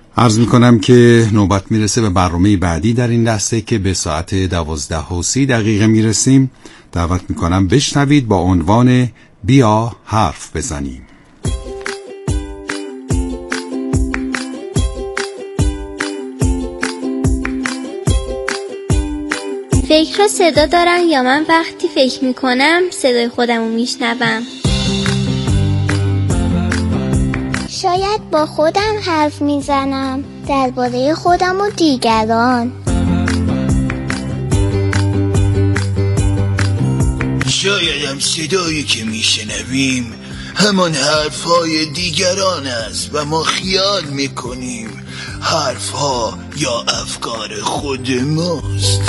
عرض میکنم که نوبت میرسه به برنامه بعدی در این دسته که به ساعت 12:30 میرسیم. دعوت میکنم بشنوید با عنوان بیا حرف بزنیم. فکر رو صدا دارن یا من وقتی فکر میکنم صدای خودم رو میشنوم؟ شاید با خودم حرف میزنم درباره خودم و دیگران. شایدم صدایی که میشنویم همان حرفهای دیگران است و ما خیال میکنیم حرفها یا افکار خود ماست.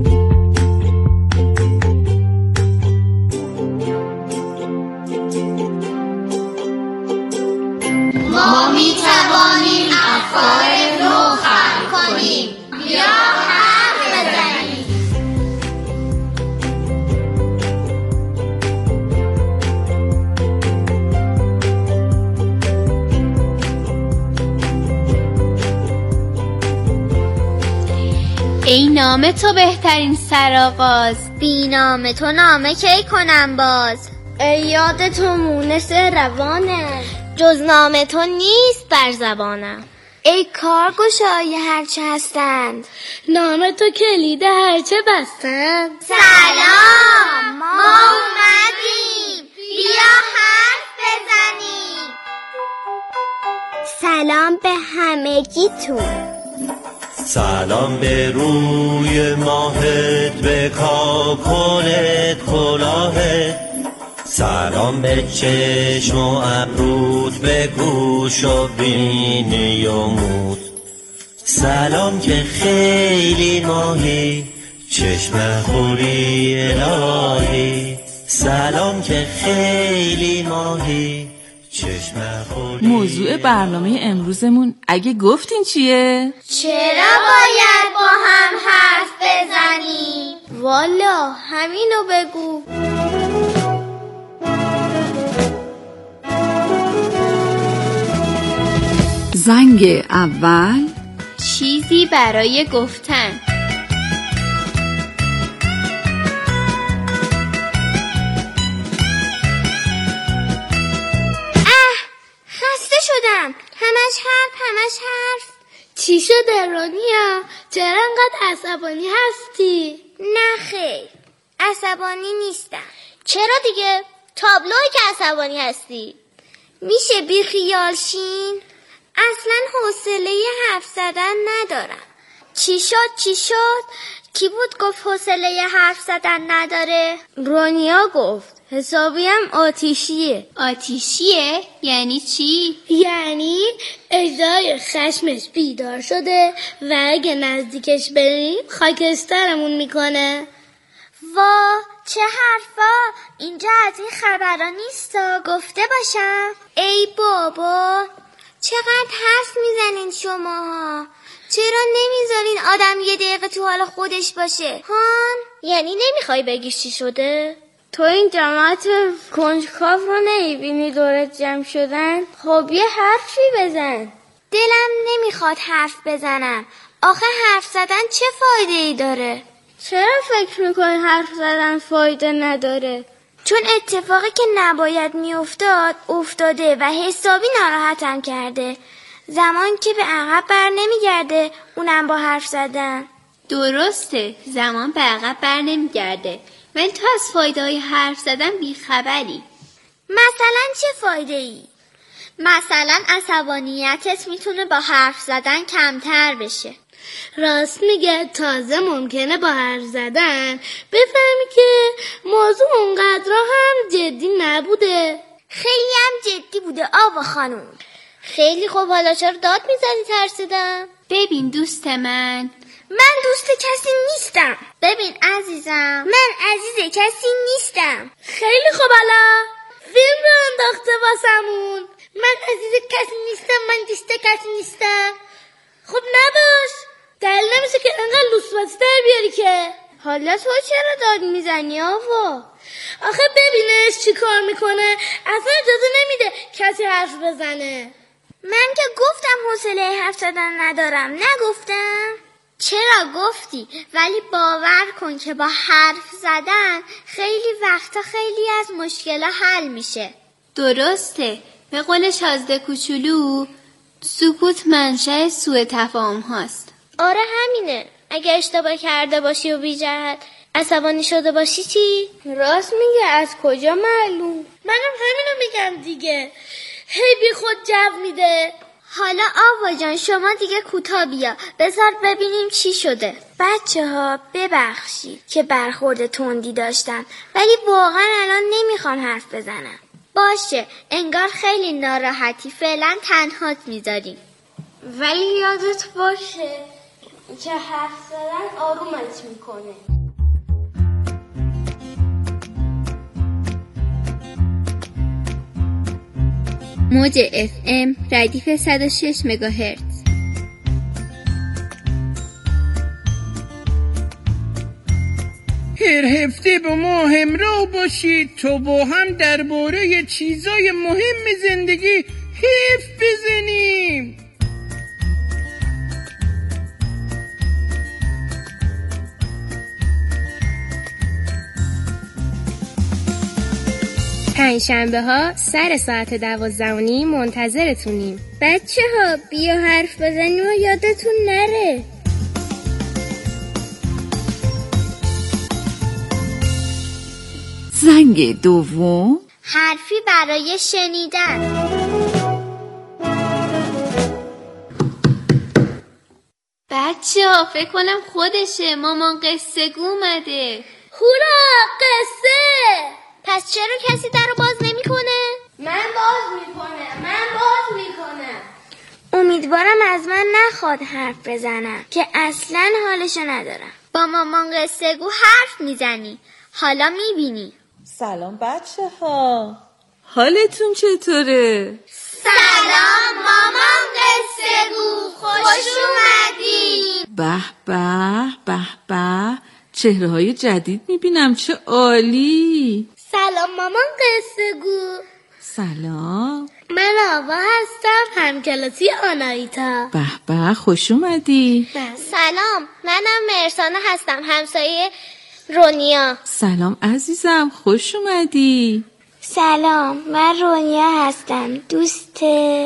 ما میتوانیم افکار نو خلق کنیم. بیا حرف بزنیم. ای نام تو بهترین سرآغاز، بی نام تو نامه کی کنم باز. ای یاد تو مونس روانم، جز نام تو نیست بر زبانم. ای کارگشای هرچه هستند، نام تو کلید هرچه بستند. سلام، ما اومدیم. بیا حرف بزنیم. سلام به همگیتون. سلام به روی ماهت، به کاکلت کلاهت. سلام به چشم و ابروت، به گوش و بینی و موت. سلام که خیلی ماهی، چشم خوری الهی. سلام که خیلی ماهی، چشم خوری. موضوع برنامه امروزمون اگه گفتین چیه؟ چرا باید با هم حرف بزنیم؟ والا همینو بگو. زنگ اول، چیزی برای گفتن. خسته شدم. همش حرف. چی شده رونیا؟ چرا انقدر عصبانی هستی؟ نه خیر، عصبانی نیستم. چرا دیگه؟ تابلوی که عصبانی هستی. میشه بی خیال شین؟ اصلا حوصله حرف زدن ندارم. چی شد؟ کی بود گفت حوصله حرف زدن نداره؟ رونیا گفت. حسابی هم آتیشیه. آتیشیه؟ یعنی چی؟ یعنی اجدای خشمش بیدار شده و اگه نزدیکش بریم خاکسترمون میکنه. وا، چه حرفا! اینجا از این خبرها نیستا، گفته باشم. ای بابا، چقدر حرف میزنین شماها. چرا نمیذارین آدم یه دقیقه تو حال خودش باشه؟ هان؟ یعنی نمیخوای بگی چی شده؟ تو این جماعت کنجکاو رو نمیبینی دورت جمع شدن؟ خب یه حرفی بزن. دلم نمیخواد حرف بزنم. آخه حرف زدن چه فایده ای داره؟ چرا فکر میکنی حرف زدن فایده نداره؟ چون اتفاقی که نباید میافتاد افتاده و حسابی ناراحتم کرده. زمان که به عقب بر نمیگرده، اونم با حرف زدن. درسته، زمان به عقب بر نمیگرده، ولی تو از فایده های حرف زدن بیخبری. مثلا چه فایده ای؟ مثلا عصبانیتت میتونه با حرف زدن کمتر بشه. راست میگه، تازه ممکنه با حرف زدن بفهمی که موضوع اونقدر هم جدی نبوده. خیلی هم جدی بوده آوا خانوم. خیلی خوب، حالا چرا داد میزنی؟ ترسیدم. ببین دوست من دوست کسی نیستم. ببین عزیزم، من عزیز کسی نیستم. خیلی خوب، حالا فیلم رو انداخته واسمون. من عزیز کسی نیستم، من دوست کسی نیستم. خب نباش، دلیل نمیشه که انقدر لوسواسی در بیاری که. حالا تو چرا داد میزنی آوا؟ آخه ببینش چی کار میکنه، اصلا اجازه نمیده کسی حرف بزنه. من که گفتم حوصله حرف زدن ندارم. نگفتم؟ چرا گفتی، ولی باور کن که با حرف زدن خیلی وقتا خیلی از مشکل‌ها حل میشه. درسته. به قول شازده کوچولو سکوت منشأ سوء تفاهم هاست. آره همینه. اگه اشتباه کرده باشی و بی جهت عصبانی شده باشی چی؟ راست میگه، از کجا معلوم؟ منم همینو میگم دیگه. هی بی خود جو میده. حالا آوا جان شما دیگه کوتاه بیا، بذار ببینیم چی شده. بچه‌ها ببخشید که برخورد تندی داشتم، ولی واقعا الان نمیخوام حرف بزنم. باشه، انگار خیلی ناراحتی، فعلا تنهات میذاریم. ولی یادت باشه که حرف زدن آرومت میکنه. موج FM ردیف 106 مگاهرتز. هر هفته با ما همراه باشید تا با هم درباره چیزای مهم زندگی حرف بزنیم. پنجشنبه ها سر ساعت 12:30 منتظرتونیم. بچه ها بیا حرف بزنیم و یادتون نره. زنگ دوم، حرفی برای شنیدن. بچه ها فکر کنم خودشه. مامان قصه گو اومده. هورا قصه! پس چرا کسی درو باز نمیکنه؟ من باز میکنم. امیدوارم از من نخواد حرف بزنم که اصلا حالشو ندارم. با مامان قصه گو حرف میزنی، حالا میبینی. سلام بچه ها، حالتون چطوره؟ سلام مامان قصه گو، خوش اومدی. به به به به، چهره های جدید میبینم، چه عالی. سلام مامان قصه گو. سلام، من آوا هستم، همکلاسی آنایتا. به به، خوش اومدی. سلام، منم مرسانه هستم، همسایه رونیا. سلام عزیزم، خوش اومدی. سلام، من رونیا هستم، دوست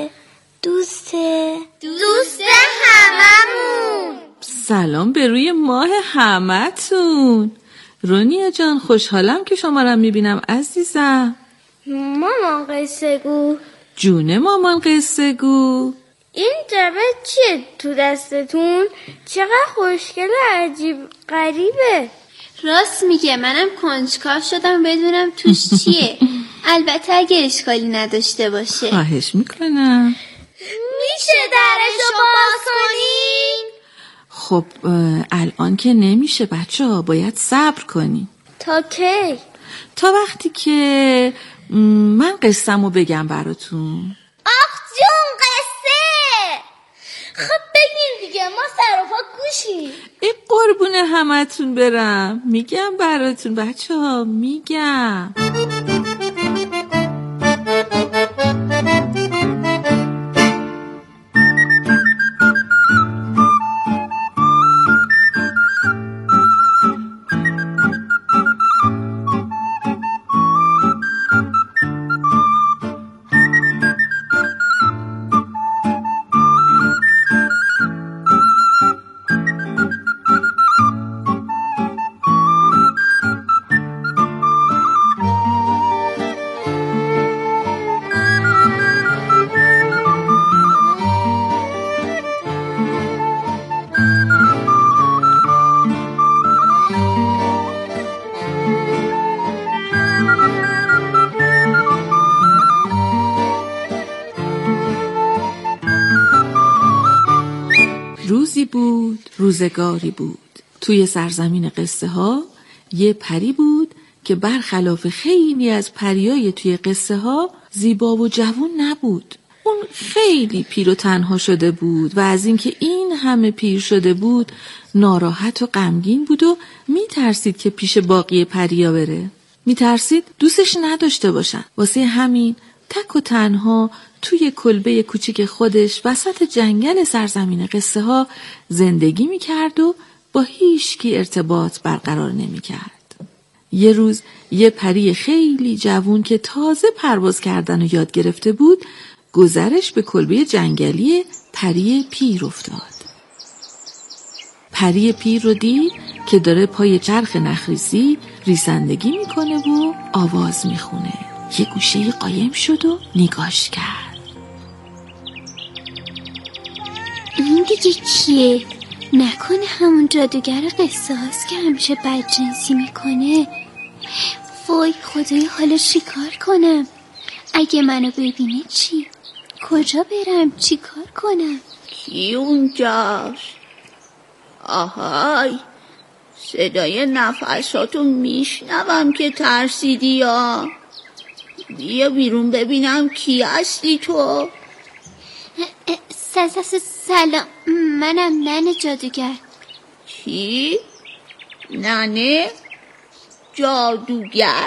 هممون. سلام به روی ماه همتون. رونیا جان، خوشحالم که شما را میبینم عزیزم. مامان قصه گو. جون مامان قصه گو. این جبه چیه تو دستتون؟ چقدر خوشگل، عجیب غریبه. راست میگه، منم کنجکاو شدم بدونم توش چیه. البته اگه اشکالی نداشته باشه. خواهش میکنم. میشه درشو باز کنین؟ خب الان که نمیشه بچه ها، باید صبر کنی. تا کی؟ تا وقتی که من قصه‌مو بگم براتون. آخ جون قصه. خب بگین دیگه، ما سر و پا گوشیم. ای قربون همتون برم، میگم براتون بچه ها، میگم. روزی بود، روزگاری بود. توی سرزمین قصه ها یه پری بود که برخلاف خیلی از پریای توی قصه ها زیبا و جوان نبود. اون خیلی پیر و تنها شده بود و از اینکه این همه پیر شده بود ناراحت و غمگین بود و میترسید که پیش باقی پریا بره. میترسید دوستش نداشته باشن. واسه همین تک و تنها توی کلبه کوچیک خودش وسط جنگل سرزمین قصه ها زندگی میکرد و با هیچ کی ارتباط برقرار نمیکرد. یه روز یه پری خیلی جوون که تازه پرواز کردن و یاد گرفته بود گذرش به کلبه جنگلی پری پیر افتاد. پری پیر رو دید که داره پای چرخ نخریسی ریسندگی میکنه و آواز میخونه. یه گوشه قایم شد و نگاش کرد. این دیگه کیه؟ نکنه همون جادوگر قصه هاست که همیشه بدجنسی میکنه؟ وای خدای، حالا چیکار کنم؟ اگه منو ببینه چی؟ کجا برم؟ چیکار کنم؟ کی اونجاست؟ آهای، صدای نفساتو میشنوم که ترسیدی یا؟ بیا بیرون ببینم کی هستی تو؟ سلام، منم ننه جادوگر. کی؟ ننه؟ جادوگر؟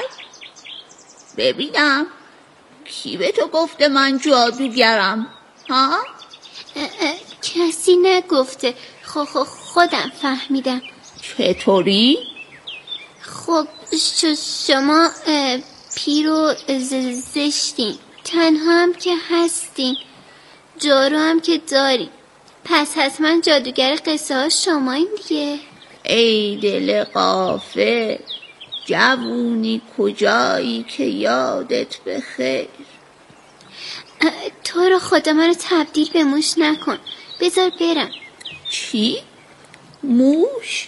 ببینم کی به تو گفته من جادوگرم؟ ها؟ کسی نگفته، خودم فهمیدم. چطوری؟ خب شما پیرو زشتین، تنها هم که هستین، جارو هم که داری، پس حتما جادوگر قصه ها شمایین دیگه. ای دل غافل، جوونی کجایی که یادت بخیر. تو رو خدا منو تبدیل به موش نکن، بذار برم. چی؟ موش؟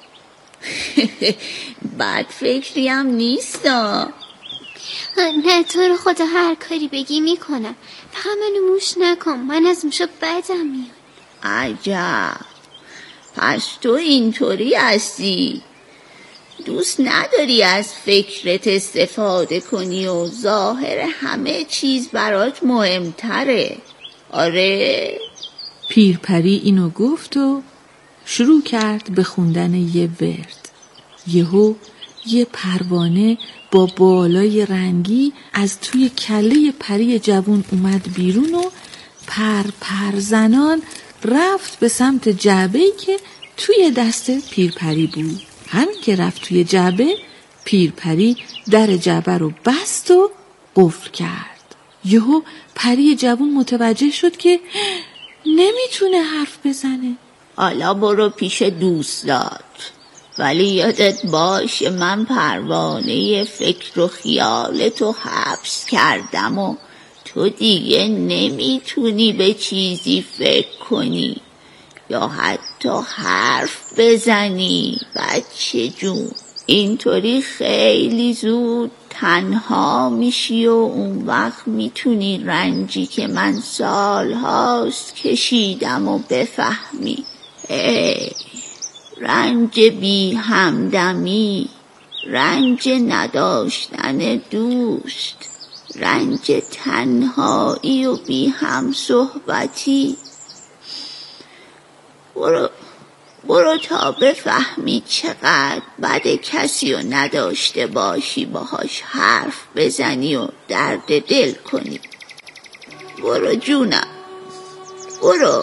بد فکری هم نیستا. نه تو رو خدا هر کاری بگی میکنم، فقط منو موش نکن، من از موشا بدم میاد. عجب، پس تو اینطوری هستی، دوست نداری از فکرت استفاده کنی و ظاهر همه چیز برات مهمتره، آره؟ پیرپری اینو گفت و شروع کرد به خوندن یه ورد. یهو یه پروانه با بالای رنگی از توی کله پری جوون اومد بیرون و پر زنان رفت به سمت جعبه‌ای که توی دست پیرپری بود. همین که رفت توی جعبه، پیرپری در جعبه رو بست و قفل کرد. یهو پری جوون متوجه شد که نمیتونه حرف بزنه. حالا برو پیش دوستات، ولی یادت باشه من پروانه فکر و خیالتو حبس کردم و تو دیگه نمیتونی به چیزی فکر کنی یا حتی حرف بزنی. بچه جون، اینطوری خیلی زود تنها میشی و اون وقت میتونی رنجی که من سالهاست کشیدم و بفهمی. رنج بی همدمی، رنج نداشتن دوست، رنج تنهایی و بی هم صحبتی. برو تا بفهمی چقدر بد کسی رو نداشته باشی باهاش حرف بزنی و درد دل کنی. برو جونم، برو.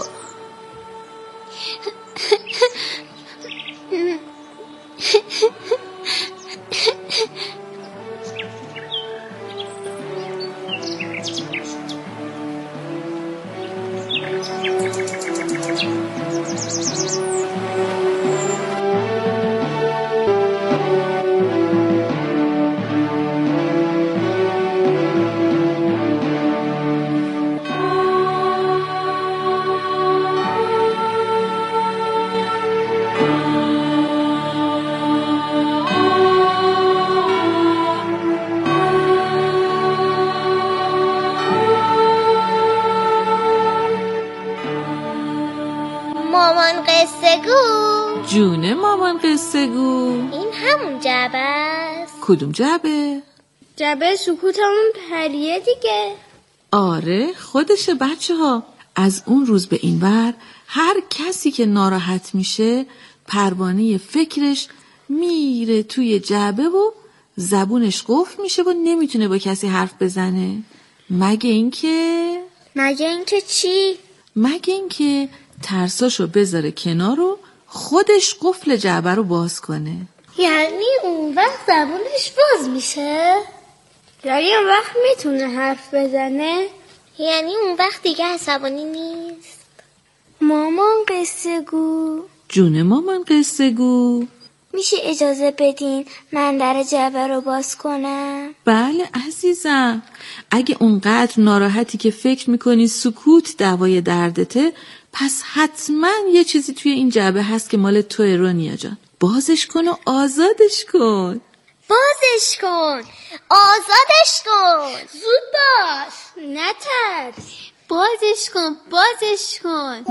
مامان قصه گو. جونه مامان قصه گو. این همون جعبه است. کدوم جعبه؟ جعبه سکوت همون پریه دیگه. آره خودشه بچه ها. از اون روز به این ور هر کسی که ناراحت میشه پروانه فکرش میره توی جعبه و زبونش قفل میشه و نمیتونه با کسی حرف بزنه. مگه اینکه چی؟ مگه اینکه ترساشو بذاره کنار و خودش قفل جعبه رو باز کنه. یعنی اون وقت زبونش باز میشه؟ یعنی اون وقت میتونه حرف بزنه؟ یعنی اون وقت دیگه عصبانی نیست؟ مامان قصه گو. جون مامان قصه گو. میشه اجازه بدین من در جعبه رو باز کنم؟ بله عزیزم. اگه اونقدر ناراحتی که فکر میکنی سکوت دوای دردته، پس حتما یه چیزی توی این جعبه هست که مال توه رونیا جان. بازش کن و آزادش کن. بازش کن، آزادش کن. زود باش، نترس. بازش کن.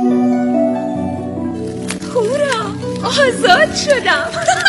هورا، آزاد شدم.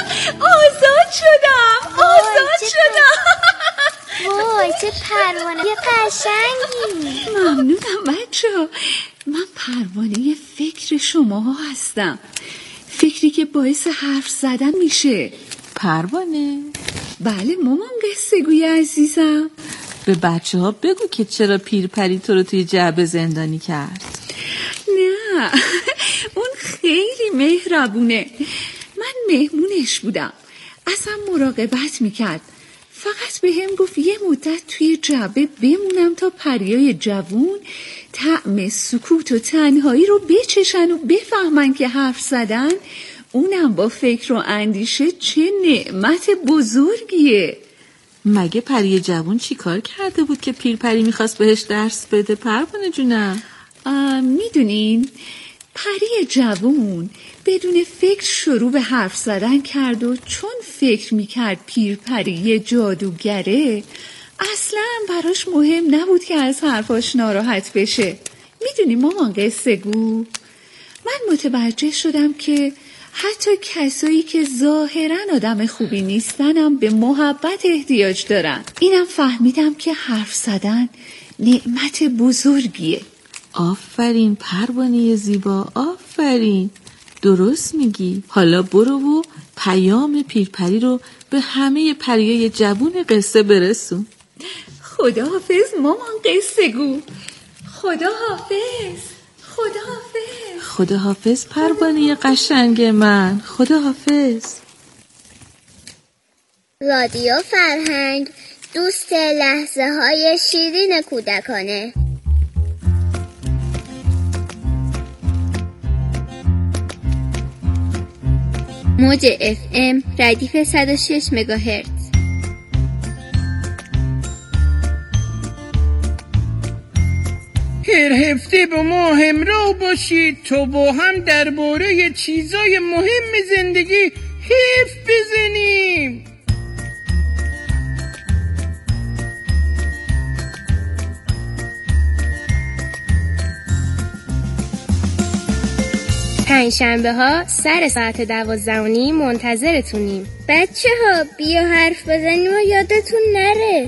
وای چه پروانه قشنگی. ممنونم بچه‌ها. من پروانه فکر شما هستم. فکری که باعث حرف زدن میشه. پروانه؟ بله مامان قصه گوی عزیزم. به بچه ها بگو که چرا پیرپری تو رو توی جعبه زندانی کرد. نه اون خیلی مهربونه. من مهمونش بودم، ازم مراقبت میکرد. فقط به هم گفت یه مدت توی جعبه بمونم تا پریای جوون طعم سکوت و تنهایی رو بچشن و بفهمن که حرف زدن اونم با فکر و اندیشه چه نعمت بزرگیه. مگه پری جوون چی کار کرده بود که پیرپری میخواست بهش درس بده پروانه جونم؟ میدونین پری جوون بدون فکر شروع به حرف زدن کرد و چون فکر میکرد پیرپری یه جادوگره اصلا براش مهم نبود که از حرفاش ناراحت بشه. میدونی مامان قصه گو، من متوجه شدم که حتی کسایی که ظاهرا آدم خوبی نیستنم به محبت احتیاج دارن. اینم فهمیدم که حرف زدن نعمت بزرگیه. آفرین پروانه زیبا، آفرین، درست میگی. حالا برو و پیام پیرپری رو به همه پریای جوون قصه برسون. خداحافظ مامان قصه گو. خداحافظ. خداحافظ پروانه قشنگ من. خداحافظ. رادیو فرهنگ، دوست لحظه های شیرین کودکانه. موج FM ردیف 106 مگاهرتز. هر هفته با ما همراه باشید تا با هم درباره چیزای مهم زندگی حرف بزنیم. پنجشنبه ها سر ساعت 12:30 منتظرتونیم. بچه ها بیا حرف بزنیم و یادتون نره.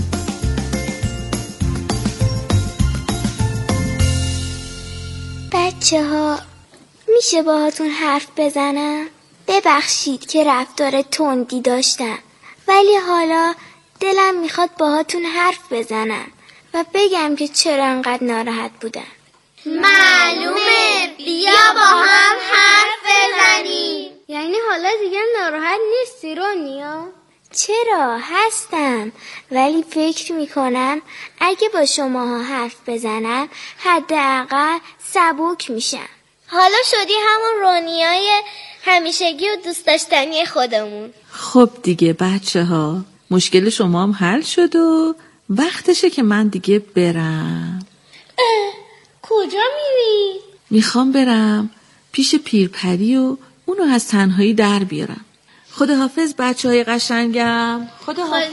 بچه ها میشه باهاتون حرف بزنم؟ ببخشید که رفتار تندی داشتم، ولی حالا دلم میخواد باهاتون حرف بزنم و بگم که چرا انقدر ناراحت بودم. معلومه، بیا با هم حرف بزنیم. یعنی حالا دیگه ناراحت نیستی رونیا؟ چرا هستم، ولی فکر میکنم اگه با شماها حرف بزنم حداقل سبک میشم. حالا شدی همون رونیای همیشگی و دوست داشتنی خودمون. خب دیگه بچه ها، مشکل شما هم حل شد و وقتشه که من دیگه برم. کجا میری؟ میخوام برم پیش پیرپری و اونو از تنهایی در بیارم. خداحافظ بچه های قشنگم. خداحافظ.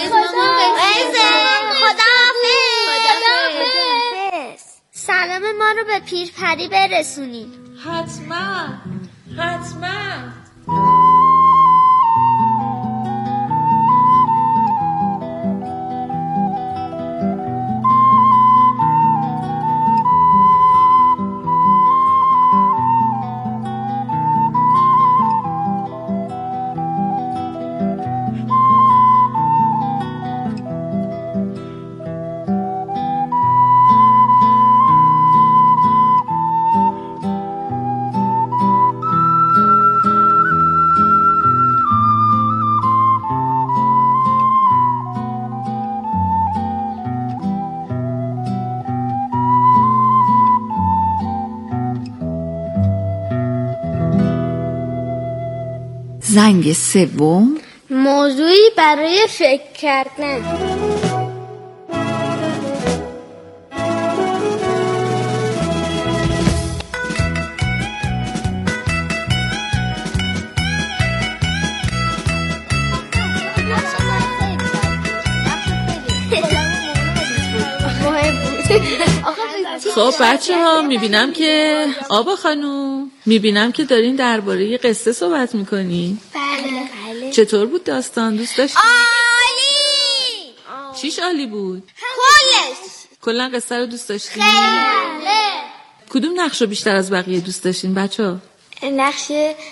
سلام ما رو به پیرپری برسونید. حتما. زنگ سوم موضوعی برای فکر کردن. خب بچه ها میبینم که آبا خانوم میبینم که دارین درباره یه قصه صحبت میکنی. بله. چطور بود داستان؟ دوست داشتی؟ عالی. چیش عالی بود؟ کلا قصه رو دوست داشتی؟ بله. کدوم نقش رو بیشتر از بقیه دوست داشتین بچه ها؟ نقش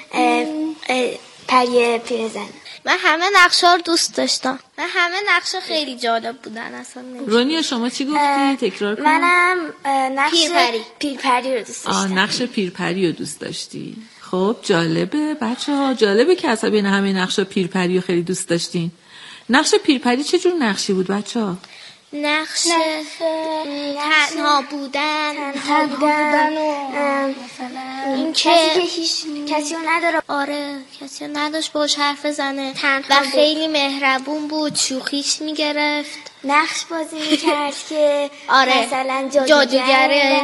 پری پیرزن. من همه نقش‌ها رو دوست داشتم. من همه نقش‌ها خیلی جالب بودن اصلا. رونیا شما چی گفتی؟ تکرار کن. منم نقش پیرپری رو دوست داشتم. نقش پیرپری رو دوست داشتی. خب جالبه بچه‌ها، جالبه که از بین همه نقش‌ها پیرپری رو خیلی دوست داشتین. نقش پیرپری چه جور نقشی بود بچه‌ها؟ نقش تنها بودن و این که کسی نداره. آره کسی نداشت باش حرف بزنه و خیلی مهربون بود، شوخیش میگرفت، نقش بازی میکرد که آره مثلا جادوگره.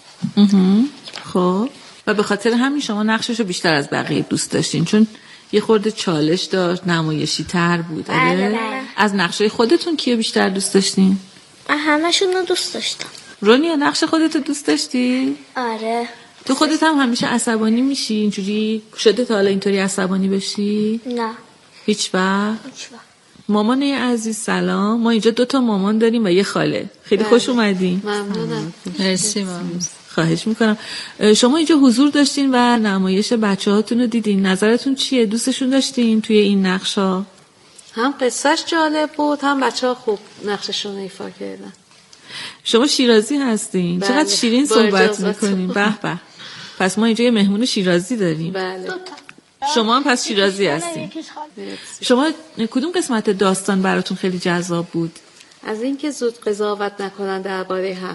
خب و به خاطر همین شما نقششو بیشتر از بقیه دوست داشتین چون یه خورده چالش داشت، نمایشی تر بود. بله. از نقشه خودتون کیو بیشتر دوست داشتین؟ من همشون رو دوست داشتم. رونیا نقش خودتو دوست داشتی؟ آره. تو خودت هم همیشه عصبانی میشی؟ اینجوری شده تا حالا اینطوری عصبانی بشی؟ نه. هیچ وقت؟ مامان عزیز سلام. ما اینجا 2 مامان داریم و یه خاله. خیلی خوش اومدین. ممنونم. مرسی ممنون. خواهش میکنم. شما اینجا حضور داشتین و نمایش بچه‌هاتون رو دیدین. نظرتون چیه؟ دوستشون داشتین توی این نقشا؟ هم قصهش جالب بود هم بچه‌ها خوب نقششون رو ایفا کردن. شما شیرازی هستین؟ بله. چقدر شیرین صحبت میکنین. به به. پس ما اینجا یه مهمون شیرازی داریم. بله. شما هم پس شیرازی هستین. شما کدوم قسمت داستان براتون خیلی جذاب بود؟ از اینکه زود قضاوت نکنن درباره هم.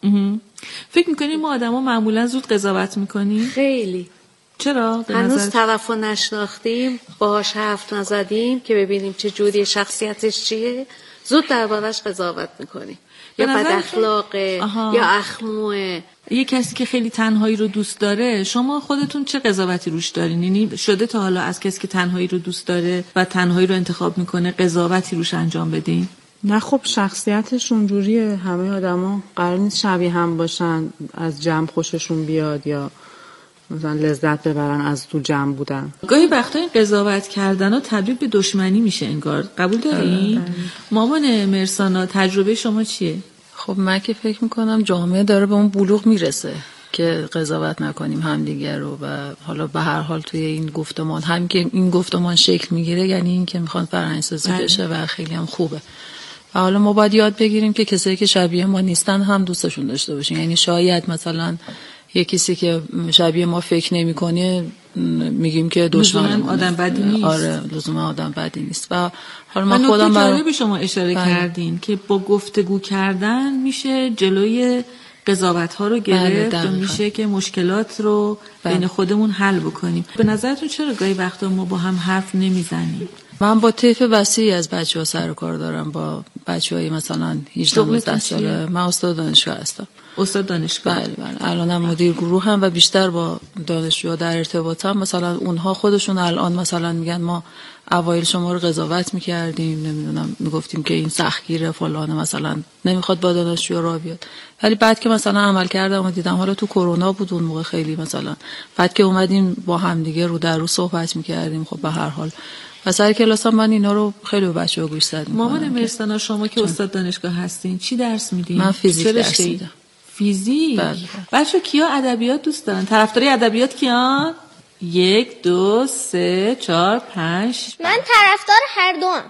فکر میکنین ما آدما معمولا زود قضاوت میکنیم؟ خیلی. چرا؟ هنوز طرفو نشناختیم، باهاش حرف نزدیم که ببینیم چه جوری شخصیتش چیه، زود دربارش قضاوت میکنیم. یا بد اخلاقه یا اخموه. یه کسی که خیلی تنهایی رو دوست داره، شما خودتون چه قضاوتی روش دارین؟ یعنی شده تا حالا از کسی که تنهایی رو دوست داره و تنهایی رو انتخاب میکنه قضاوتی روش انجام بدین؟ نه خب شخصیتش اونجوریه. همه آدما قرار نیست شبیه هم باشن، از جمع خوششون بیاد یا مثلا لذت ببرن از تو جمع بودن. گاهی وقتا این قضاوت کردن ها تبدیل به دشمنی میشه انگار. قبول داری؟ مامان مرسانا تجربه شما چیه؟ خب من که فکر میکنم جامعه داره به اون بلوغ میرسه که قضاوت نکنیم همدیگر رو و حالا به هر حال توی این گفتمان هم که این گفتمان شکل میگیره یعنی این که میخوان فرهنگ‌سازی بشه و خیلی هم خوبه. و حالا ما باید یاد بگیریم که کسایی که شبیه ما نیستن هم دوستشون داشته باشیم. یعنی شاید مثلا یه کسی که شبیه ما فکر نمی‌کنه میگیم که دشمن آدم بدی نیست. آره لزوما آدم بدی نیست. و حالا من خودم برای به شما اشاره کردین که با گفتگو کردن میشه جلوی قضاوت‌ها رو گرفت و میشه که مشکلات رو بین خودمون حل بکنیم. به نظرتون چرا گاهی وقتا ما با هم حرف نمیزنیم؟ من با طیف وسیعی از بچه‌ها سر و کار دارم، با بچه‌های مثلا 18 ساله. من استاد دانشگاه هستم. استاد دانشگاه؟ بله. الانم مدیر گروه هم و بیشتر با دانشجوها در ارتباطم. مثلا اونها خودشون الان مثلا میگن ما اوایل شما رو قضاوت میکردیم، نمیدونم میگفتیم که این سختگیره فلانه، مثلا نمیخواد با دانشجو را بیاد. ولی بعد که مثلا عمل کردم و دیدم، حالا تو کرونا بود اون موقع خیلی مثلا، بعد که اومدیم با هم دیگه رو در رو صحبت میکردیم، خب به هر حال و سر کلاسم من اینا رو خیلی به بچه‌ها گوش دادم. مامان مرسانا شما که استاد دانشگاه هستین چی درس میدین؟ من فیزیک درس میدم. فیزیک؟ بچه کیا ادبیات دوست دارن؟ طرفداری ادبیات کیان؟ 1 2 3 4 5 من طرفدار هر دو.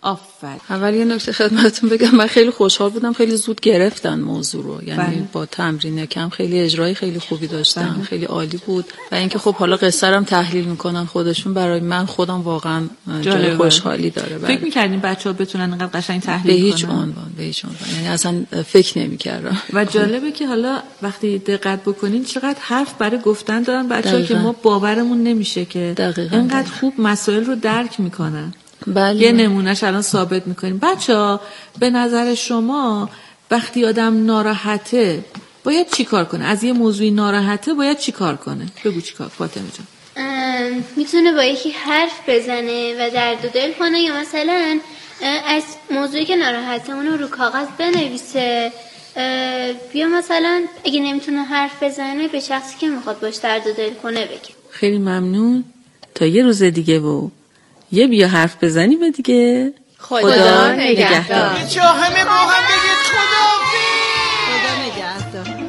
آفرین. اول یه نکته خدمتتون بگم، من خیلی خوشحال بودم، خیلی زود گرفتن موضوع رو، یعنی با تمرین کم خیلی اجرای خیلی خوبی داشتن، خیلی عالی بود. و اینکه خب حالا قصه رو تحلیل میکنن خودشون، برای من خودم واقعا جای خوشحالی داره. فکر می‌کردین بچه‌ها بتونن اینقدر قشنگ تحلیل کنن؟ به هیچ عنوان، یعنی اصلا فکر نمی‌کردم. و جالبه که حالا وقتی دقت بکنین چقدر حرف برای گفتن دارن بچه‌ها که ما باورمون نمیشه که اینقدر خوب مسائل رو درک میکنن. بله. یه نمونهش الان ثابت میکنیم. بچه‌ها به نظر شما وقتی آدم ناراحته باید چی کار کنه؟ از یه موضوعی ناراحته باید چی کار کنه؟ بگو چی کار فاطمه جان. میتونه با یکی حرف بزنه و درد و دل کنه، یا مثلا از موضوعی که ناراحته اونو رو کاغذ بنویسه، یا مثلا اگه نمیتونه حرف بزنه به شخصی که میخواد باش درد و دل کنه بگه. خیلی ممنون. تا یه روز دیگه و یه بیا حرف بزنیم دیگه. خدا نگهدار. بچه همه با هم بگید خدا نگهدار.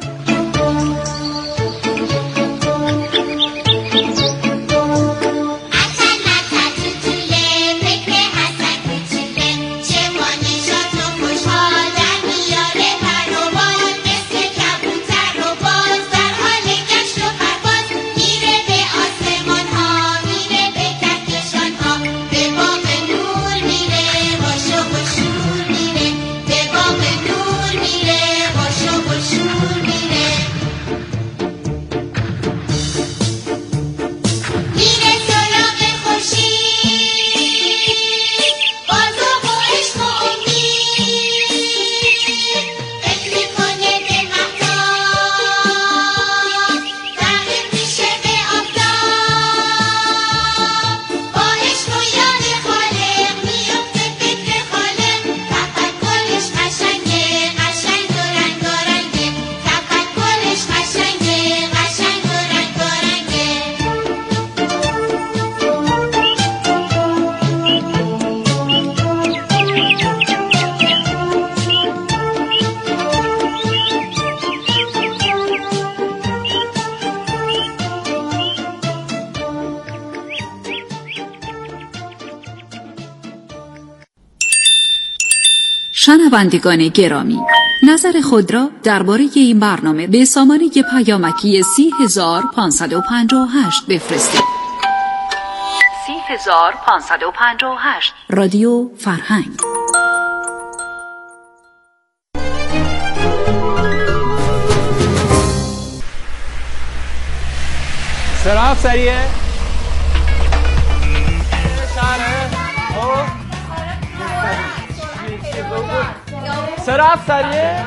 شنوندگان گرامی، نظر خود را درباره این برنامه به سامانه پیامکی 30558 بفرستید. 30558 رادیو فرهنگ. سرعه افسریه سرعه افسریه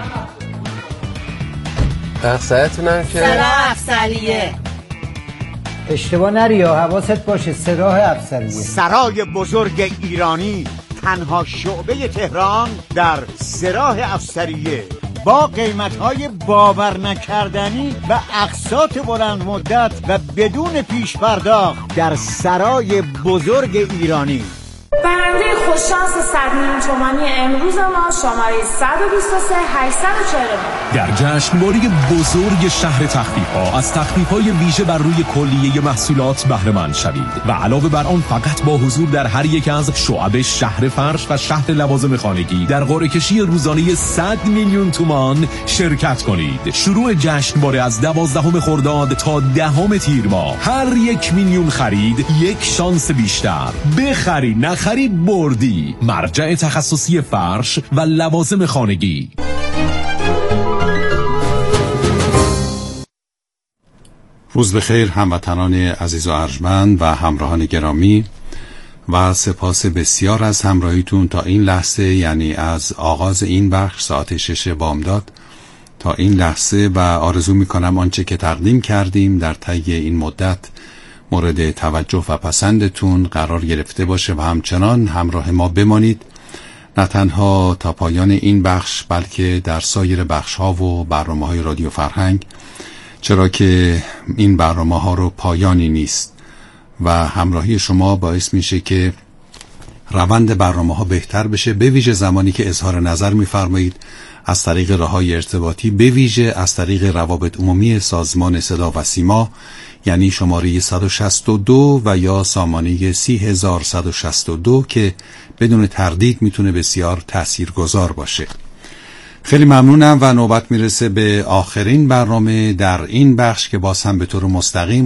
اقصایتونم که سرعه افسریه. اشتباه نری یا حواست باشه، سراح افسریه. سرای بزرگ ایرانی، تنها شعبه تهران در سراح افسریه، با قیمت‌های باور نکردنی و اقساط بلند مدت و بدون پیش پرداخت در سرای بزرگ ایرانی. برنده خوششانس 100 میلیون تومانی امروز ما شماره 123 849 در جشنواره بزرگ شهر تخفیف‌ها از تخفیف‌های ویژه بر روی کلیه محصولات بهره مند شوید و علاوه بر آن فقط با حضور در هر یک از شعب شهر فرش و شهر لوازم خانگی در قرعه‌کشی روزانه 100 میلیون تومان شرکت کنید. شروع جشنواره از 12 خرداد تا 10 تیر ماه. هر 1 میلیون خرید یک شانس بیشتر. بخری نخری بردی. مرجع تخصصی فرش و لوازم خانگی. روز بخیر هموطنان عزیز و ارجمند و همراهان گرامی، و سپاس بسیار از همراهیتون تا این لحظه، یعنی از آغاز این بخش ساعت 6 بامداد تا این لحظه، و آرزو میکنم آنچه که تقدیم کردیم در طی این مدت مورد توجه و پسندتون قرار گرفته باشه و همچنان همراه ما بمانید، نه تنها تا پایان این بخش بلکه در سایر بخش‌ها و برنامه‌های رادیو فرهنگ، چرا که این برنامه‌ها رو پایانی نیست و همراهی شما باعث میشه که روند برنامه‌ها بهتر بشه، به ویژه زمانی که اظهار نظر می‌فرمایید از طریق راه‌های ارتباطی، به ویژه از طریق روابط عمومی سازمان صدا و سیما، یعنی شماره 162 و یا سامانه 30162 که بدون تردید میتونه بسیار تاثیرگذار باشه. خیلی ممنونم و نوبت میرسه به آخرین برنامه در این بخش که باز هم به طور مستقیم